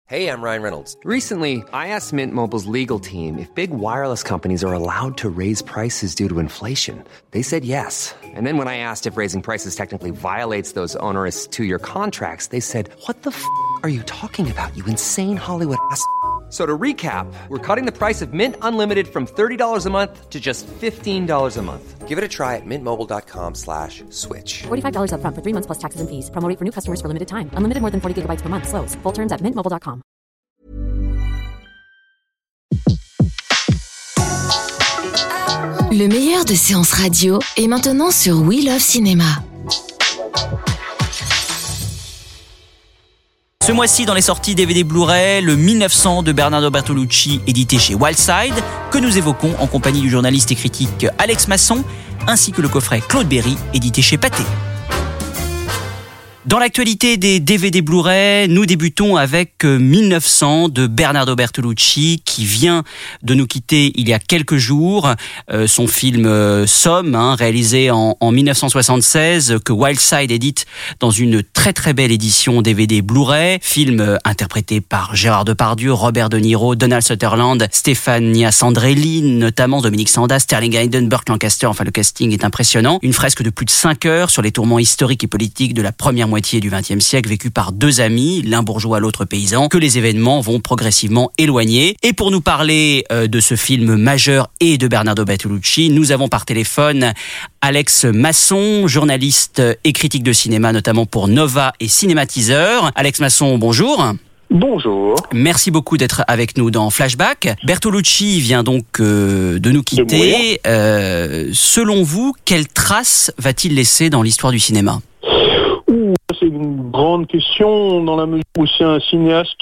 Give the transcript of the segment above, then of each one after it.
Hey, I'm Ryan Reynolds. Recently, I asked Mint Mobile's legal team if big wireless companies are allowed to raise prices due to inflation. They said yes. And then when I asked if raising prices technically violates those onerous two-year contracts, they said, "What the f*** are you talking about, you insane Hollywood ass?" So to recap, we're cutting the price of Mint Unlimited from $30 a month to just $15 a month. Give it a try at mintmobile.com/switch. $45 up front for 3 months plus taxes and fees. Promo rate for new customers for limited time. Unlimited more than 40 gigabytes per month. Slows full terms at mintmobile.com. Le meilleur de séances radio est maintenant sur We Love Cinéma. Ce mois-ci, dans les sorties DVD Blu-ray, le 1900 de Bernardo Bertolucci, édité chez Wildside, que nous évoquons en compagnie du journaliste et critique Alex Masson, ainsi que le coffret Claude Berry, édité chez Pathé. Dans l'actualité des DVD Blu-ray, nous débutons avec 1900 de Bernardo Bertolucci qui vient de nous quitter il y a quelques jours. Son film Somme, réalisé en 1976, que Wildside édite dans une très très belle édition DVD Blu-ray. Film interprété par Gérard Depardieu, Robert De Niro, Donald Sutherland, Stefania Sandrelli, notamment Dominique Sanda, Sterling Hayden, Burt Lancaster. Enfin, le casting est impressionnant. Une fresque de plus de 5 heures sur les tourments historiques et politiques de la première moitié du XXe siècle, vécu par deux amis, l'un bourgeois, l'autre paysan, que les événements vont progressivement éloigner. Et pour nous parler de ce film majeur et de Bernardo Bertolucci, nous avons par téléphone Alex Masson, journaliste et critique de cinéma, notamment pour Nova et Cinématiseur. Alex Masson, bonjour. Bonjour. Merci beaucoup d'être avec nous dans Flashback. Bertolucci vient donc de nous quitter. Selon vous, quelle trace va-t-il laisser dans l'histoire du cinéma ? C'est une grande question dans la mesure où c'est un cinéaste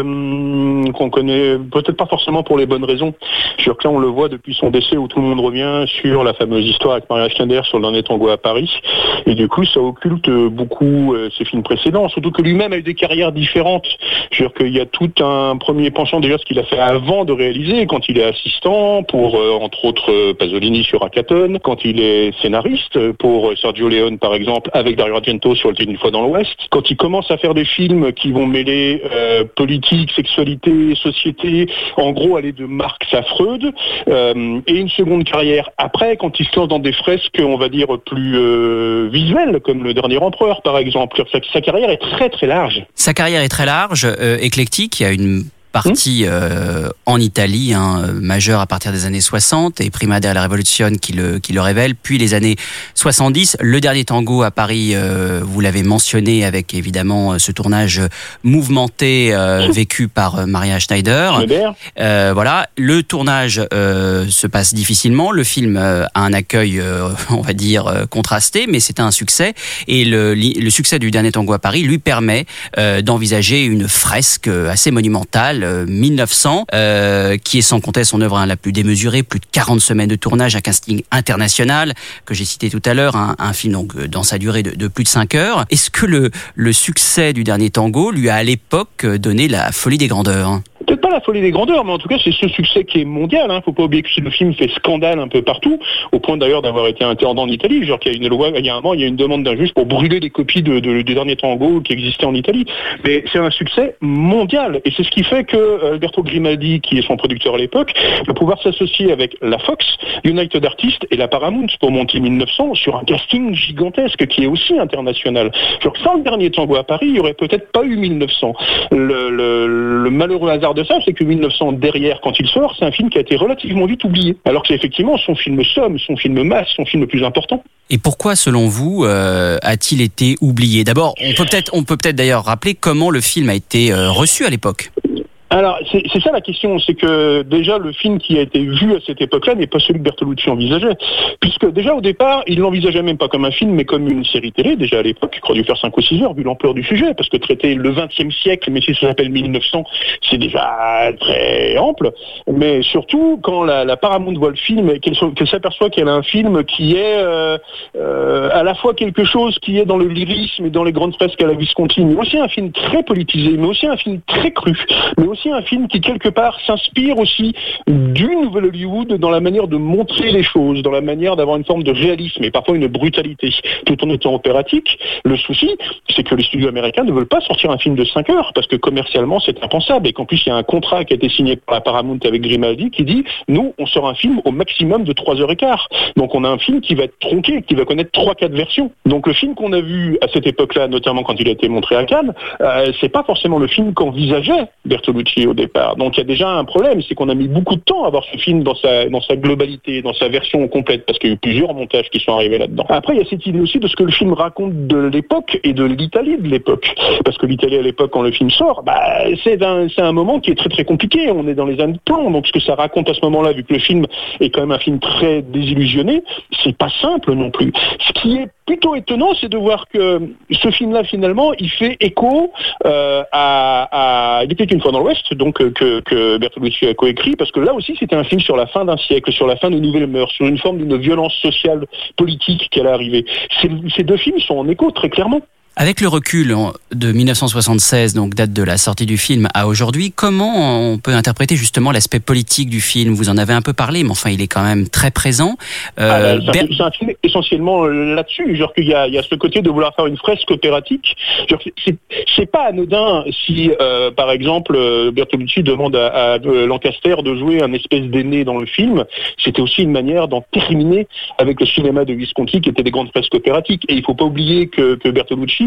qu'on connaît peut-être pas forcément pour les bonnes raisons. Je veux dire que là on le voit depuis son décès où tout le monde revient sur la fameuse histoire avec Maria Schneider sur le dernier tango à Paris, et du coup ça occulte beaucoup ses films précédents, surtout que lui-même a eu des carrières différentes. Je veux dire qu'il y a tout un premier penchant déjà ce qu'il a fait avant de réaliser, quand il est assistant pour entre autres Pasolini sur Hackathon, quand il est scénariste pour Sergio Leone par exemple avec Dario Argento sur Le Tigre une fois dans l'Ouest, quand il commence à faire des films qui vont mêler politique, sexualité, société, en gros aller de Marx à Freud, et une seconde carrière après quand il se lance dans des fresques on va dire plus visuelles comme Le Dernier Empereur par exemple. Sa carrière est très très large. Sa carrière est très large, éclectique, il y a une partie en Italie, majeure à partir des années 60 et Prima della Rivoluzione qui le révèle, puis les années 70. Le Dernier Tango à Paris, vous l'avez mentionné avec évidemment ce tournage mouvementé vécu par Maria Schneider. Voilà, le tournage se passe difficilement, le film a un accueil on va dire contrasté, mais c'est un succès et le succès du Dernier Tango à Paris lui permet d'envisager une fresque assez monumentale 1900, qui est sans conteste son œuvre la plus démesurée, plus de 40 semaines de tournage, un casting international que j'ai cité tout à l'heure, un film donc dans sa durée de plus de 5 heures. Est-ce que le succès du Dernier Tango lui a à l'époque donné la folie des grandeurs ? Peut-être pas la folie des grandeurs, mais en tout cas c'est ce succès qui est mondial. Faut pas oublier que le film fait scandale un peu partout, au point d'ailleurs d'avoir été interdit en Italie. Genre qu'il y a une loi, il y a un moment, il y a une demande d'un juge pour brûler des copies du Dernier Tango qui existaient en Italie. Mais c'est un succès mondial, et c'est ce qui fait que Alberto Grimaldi, qui est son producteur à l'époque, va pouvoir s'associer avec la Fox, United Artists et la Paramount pour monter 1900 sur un casting gigantesque qui est aussi international. Genre sans le Dernier Tango à Paris, il y aurait peut-être pas eu 1900. Le malheureux hasard de ça, c'est que 1900 derrière, quand il sort, c'est un film qui a été relativement vite oublié. Alors que c'est effectivement son film somme, son film masse, son film le plus important. Et pourquoi, selon vous, a-t-il été oublié ? D'abord, on peut peut-être d'ailleurs rappeler comment le film a été reçu à l'époque. Alors, c'est ça la question, c'est que déjà le film qui a été vu à cette époque-là n'est pas celui que Bertolucci envisageait, puisque déjà au départ, il l'envisageait même pas comme un film, mais comme une série télé, déjà à l'époque, il aurait dû faire 5 ou 6 heures, vu l'ampleur du sujet, parce que traiter le 20e siècle, mais si ça s'appelle 1900, c'est déjà très ample, mais surtout, quand la Paramount voit le film, et qu'elle s'aperçoit qu'elle a un film qui est à la fois quelque chose qui est dans le lyrisme et dans les grandes fresques à la Visconti, mais aussi un film très politisé, mais aussi un film très cru, mais aussi aussi un film qui, quelque part, s'inspire aussi du nouvel Hollywood dans la manière de montrer les choses, dans la manière d'avoir une forme de réalisme et parfois une brutalité, tout en étant opératique. Le souci, c'est que les studios américains ne veulent pas sortir un film de 5 heures, parce que commercialement, c'est impensable. Et qu'en plus, il y a un contrat qui a été signé par la Paramount avec Grimaldi qui dit, nous, on sort un film au maximum de 3h15. Donc on a un film qui va être tronqué, qui va connaître 3-4 versions. Donc le film qu'on a vu à cette époque-là, notamment quand il a été montré à Cannes, c'est pas forcément le film qu'envisageait Bertolucci au départ. Donc il y a déjà un problème, c'est qu'on a mis beaucoup de temps à voir ce film dans sa globalité, dans sa version complète, parce qu'il y a eu plusieurs montages qui sont arrivés là-dedans. Après, il y a cette idée aussi de ce que le film raconte de l'époque et de l'Italie de l'époque. Parce que l'Italie à l'époque, quand le film sort, c'est un moment qui est très très compliqué. On est dans les années de plomb, donc ce que ça raconte à ce moment-là, vu que le film est quand même un film très désillusionné, c'est pas simple non plus. Ce qui est plutôt étonnant, c'est de voir que ce film-là, finalement, il fait écho à Il était une fois dans l'Ouest, donc que Bertolucci a coécrit, parce que là aussi, c'était un film sur la fin d'un siècle, sur la fin de nouvelles mœurs, sur une forme d'une violence sociale, politique qui allait arriver. Ces deux films sont en écho, très clairement. Avec le recul de 1976, donc date de la sortie du film, à aujourd'hui, comment on peut interpréter justement l'aspect politique du film ? Vous en avez un peu parlé, mais enfin, il est quand même très présent. C'est un film essentiellement là-dessus, genre qu'il y a ce côté de vouloir faire une fresque opératique. Genre, c'est pas anodin si, par exemple, Bertolucci demande à Lancaster de jouer un espèce d'aîné dans le film. C'était aussi une manière d'en terminer avec le cinéma de Visconti, qui était des grandes fresques opératiques. Et il faut pas oublier que Bertolucci,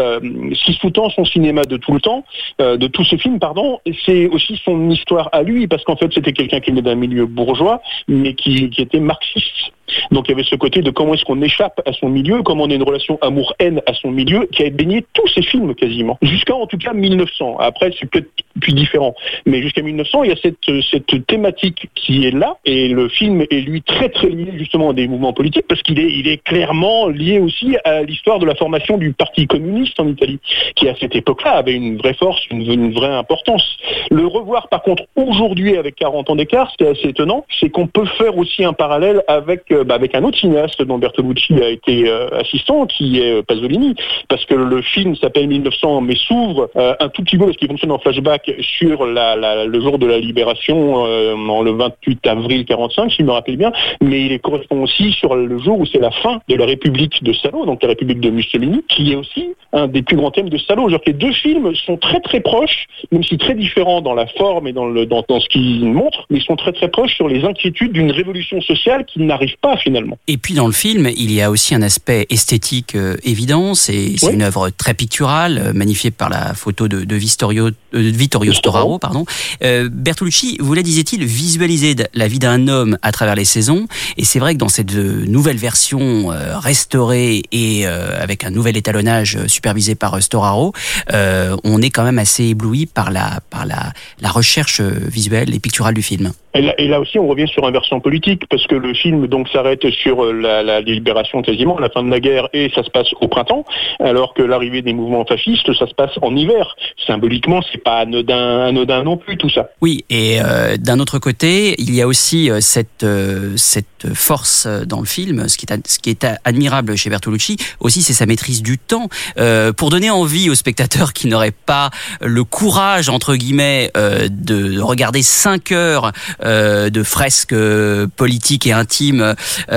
si sous-tend son cinéma de tout le temps, de tous ses films, c'est aussi son histoire à lui, parce qu'en fait c'était quelqu'un qui venait d'un milieu bourgeois, mais qui était marxiste. Donc il y avait ce côté de comment est-ce qu'on échappe à son milieu, comment on a une relation amour-haine à son milieu, qui a baigné tous ses films quasiment, jusqu'à en tout cas 1900. Après c'est peut-être plus différent, mais jusqu'à 1900 il y a cette thématique qui est là, et le film est lui très très lié justement à des mouvements politiques, parce qu'il est clairement lié aussi à l'histoire de la formation du Parti communiste en Italie, qui à cette époque-là avait une vraie force, une vraie importance. Le revoir par contre aujourd'hui avec 40 ans d'écart, ce qui est assez étonnant, c'est qu'on peut faire aussi un parallèle avec un autre cinéaste dont Bertolucci a été assistant, qui est Pasolini, parce que le film s'appelle 1900 mais s'ouvre un tout petit peu, parce qu'il fonctionne en flashback, sur le jour de la libération, le 28 avril 45, si je me rappelle bien, mais il correspond aussi sur le jour où c'est la fin de la République de Salo, donc la République de Mussolini, qui est aussi un des plus grands thèmes de Salo. Genre que les deux films sont très très proches, même si très différents dans la forme et dans ce qu'ils montrent, mais ils sont très très proches sur les inquiétudes d'une révolution sociale qui n'arrive pas finalement. Et puis dans le film, il y a aussi un aspect esthétique évident, c'est une œuvre très picturale, magnifiée par la photo de Vittorio Storaro. Bertolucci voulait, disait-il, visualiser la vie d'un homme à travers les saisons, et c'est vrai que dans cette nouvelle version restaurée et avec un nouvel étalonnage supervisé par Storaro, on est quand même assez ébloui par la recherche visuelle et picturale du film. Et là aussi, on revient sur un versant politique, parce que le film donc s'arrête sur la libération quasiment, la fin de la guerre, et ça se passe au printemps, alors que l'arrivée des mouvements fascistes, ça se passe en hiver. Symboliquement, c'est pas anodin non plus tout ça. Oui, et d'un autre côté, il y a aussi cette force dans le film, ce qui est admirable chez Bertolucci aussi, c'est sa maîtrise du temps. Pour donner envie aux spectateurs qui n'auraient pas le courage, entre guillemets, de regarder 5 heures de fresques politiques et intimes,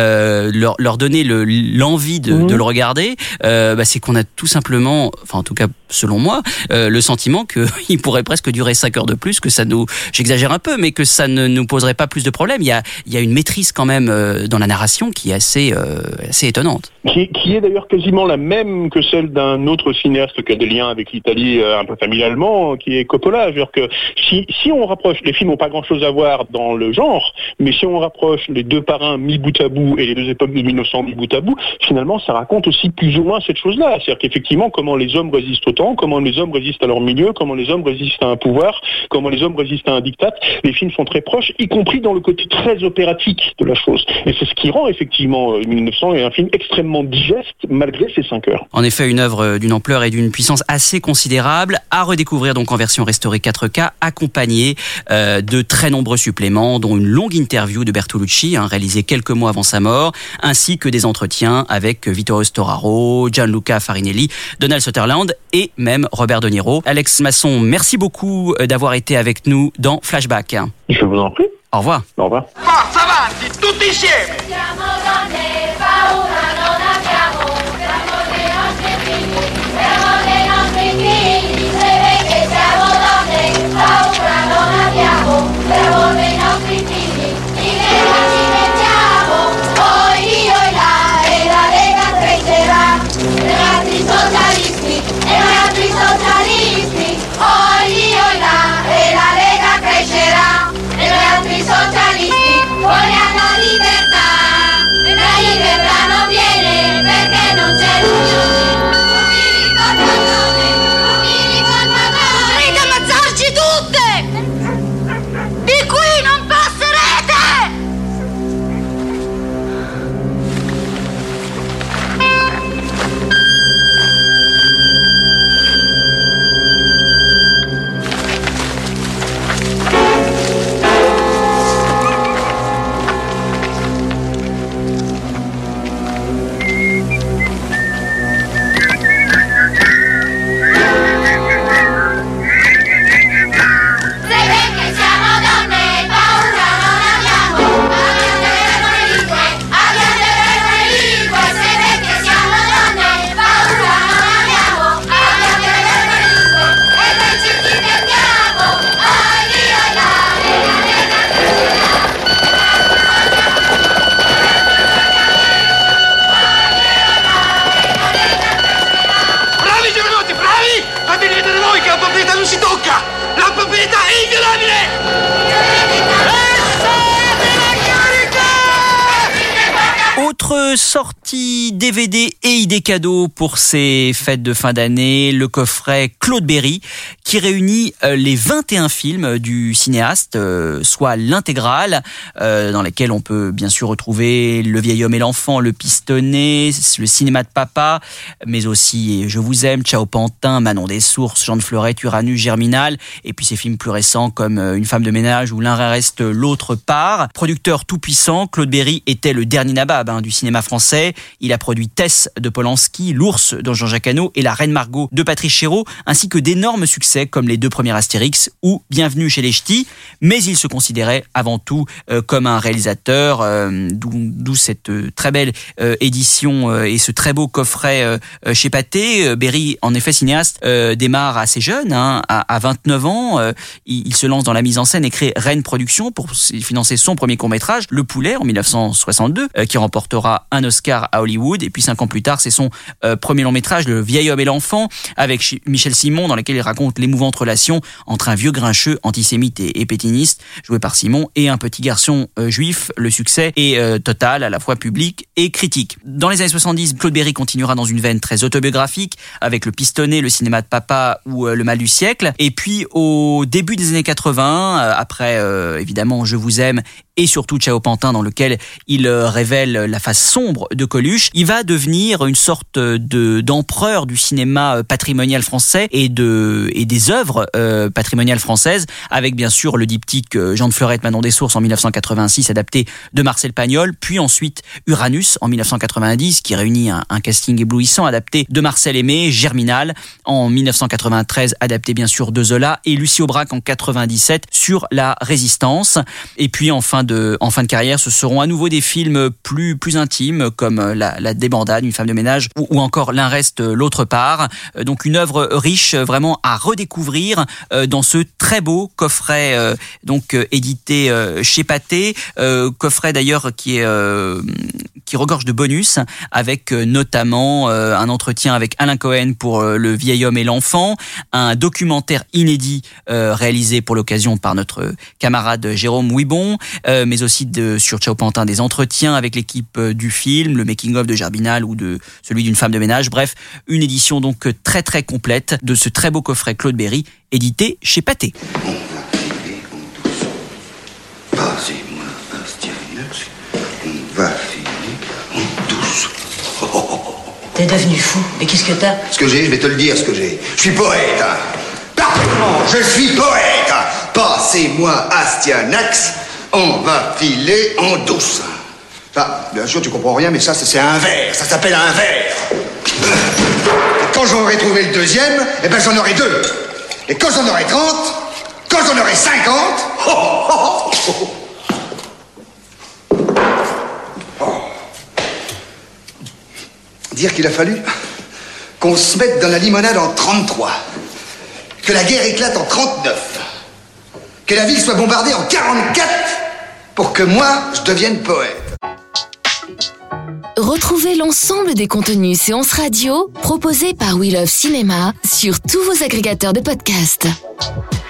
leur donner l'envie de le regarder, c'est qu'on a tout simplement, enfin en tout cas selon moi, le sentiment qu'il pourrait presque durer 5 heures de plus, que ça j'exagère un peu, mais que ça ne nous poserait pas plus de problèmes. Il y a une maîtrise quand même dans la narration qui est assez étonnante. Qui est d'ailleurs quasiment la même que celle d'un autre cinéaste qui a des liens avec l'Italie un peu familialement, qui est Coppola. C'est-à-dire que si on rapproche, les films n'ont pas grand-chose à voir dans le genre, mais si on rapproche les deux parrains mis bout à bout et les deux époques de 1900 mis bout à bout, finalement ça raconte aussi plus ou moins cette chose-là. C'est-à-dire qu'effectivement, comment les hommes résistent au temps, comment les hommes résistent à leur milieu, comment les hommes résistent à un pouvoir, comment les hommes résistent à un diktat. Les films sont très proches, y compris dans le côté très opératique de la chose. Et c'est ce qui rend effectivement 1900 un film extrêmement digeste malgré ses 5 heures. En effet, une œuvre d'une ampleur et d'une puissance assez considérable, à redécouvrir donc en version restaurée 4K, accompagnée de très nombreux suppléments, dont une longue interview de Bertolucci, réalisée quelques mois avant sa mort, ainsi que des entretiens avec Vittorio Storaro, Gianluca Farinelli, Donald Sutherland et et même Robert De Niro. Alex Masson, merci beaucoup d'avoir été avec nous dans Flashback. Je vous en prie. Au revoir. Au revoir. Forza avanti, tutti insieme! Siamo donne, paura non abbiamo, siamo dei nostri figli, siamo dei nostri figli, se vedi che siamo donne, paura non abbiamo, siamo dei nostri figli, in Lega ci mettiamo, poi io e la Lega crescerà, e noi altri socialisti, poi io e la Lega crescerà, e noi altri socialisti, vogliamo la libertà non viene perché non c'è l'unione, non mi ricorda noi, volete ammazzarci tutte, di qui non passerete! Autre sortie DVD et idée cadeau pour ces fêtes de fin d'année, le coffret Claude Berry qui réunit les 21 films du cinéaste, soit l'intégrale, dans lesquels on peut bien sûr retrouver Le vieil homme et l'enfant, Le pistonné, Le cinéma de papa, mais aussi Je vous aime, Ciao Pantin, Manon des sources, Jean de Fleurette, Uranus, Germinal, et puis ces films plus récents comme Une femme de ménage ou L'un reste, l'autre part. Producteur tout puissant, Claude Berry était le dernier nabab du cinéma français. Il a produit Tess de Polanski, L'ours de Jean-Jacques Hano et La Reine Margot de Patrice Chéreau, ainsi que d'énormes succès comme les deux premiers Astérix ou Bienvenue chez les Ch'tis. Mais il se considérait avant tout comme un réalisateur, d'où cette très belle édition et ce très beau coffret chez Pathé. Berry, en effet cinéaste, démarre assez jeune, à 29 ans. Il se lance dans la mise en scène et crée Rennes Productions pour financer son premier court-métrage, Le Poulet, en 1962, qui remportera un Oscar à Hollywood. Et puis 5 ans plus tard, c'est son premier long-métrage, Le vieil homme et l'enfant, avec Michel Simon, dans lequel il raconte l'émouvante relation entre un vieux grincheux antisémite et pétiniste, joué par Simon, et un petit garçon juif. Le succès est total, à la fois public et critique. Dans les années 70, Claude Berry continuera dans une veine très autobiographique, avec Le pistonné, Le cinéma de papa ou Le mal du siècle. Et puis au début des années 80, après évidemment Je vous aime et surtout Ciao Pantin, dans lequel il révèle la face sombre de Coluche, il va devenir une sorte d'empereur du cinéma patrimonial français et des œuvres patrimoniales françaises, avec bien sûr le diptyque Jean de Fleurette, Manon des sources en 1986, adapté de Marcel Pagnol, puis ensuite Uranus en 1990, qui réunit un casting éblouissant, adapté de Marcel Aimé, Germinal en 1993, adapté bien sûr de Zola, et Lucie Aubrac en 97 sur la Résistance. Et puis en fin de carrière, ce seront à nouveau des films plus intimes, comme la débandade, Une femme de ménage, ou encore L'un reste, l'autre part. Donc une œuvre riche vraiment à redécouvrir dans ce très beau coffret édité chez Pathé, coffret d'ailleurs qui regorge de bonus, avec notamment un entretien avec Alain Cohen pour Le vieil homme et l'enfant, un documentaire inédit réalisé pour l'occasion par notre camarade Jérôme Ouibon, mais aussi sur Ciao Pantin des entretiens avec l'équipe du film, le making-of de Germinal ou de celui d'Une femme de ménage. Bref, une édition donc très très complète de ce très beau coffret Claude Berry, édité chez Pathé. On va filer en douce. Passez-moi un Styriax. On va filer en douce. T'es devenu fou. Mais qu'est-ce que t'as? Ce que j'ai, je vais te le dire, ce que j'ai. Je suis poète, hein. Parfaitement, je suis poète, hein. Passez-moi Astyanax, on va filer en douce. Ah, bien sûr, tu comprends rien, mais ça, c'est un vers. Ça s'appelle un vers. Quand j'aurai trouvé le deuxième, eh ben j'en aurai 2. Et quand j'en aurai 30, quand j'en aurai 50... Dire qu'il a fallu qu'on se mette dans la limonade en 33, que la guerre éclate en 39, que la ville soit bombardée en 44 pour que moi, je devienne poète. Retrouvez l'ensemble des contenus séances radio proposés par We Love Cinéma sur tous vos agrégateurs de podcasts.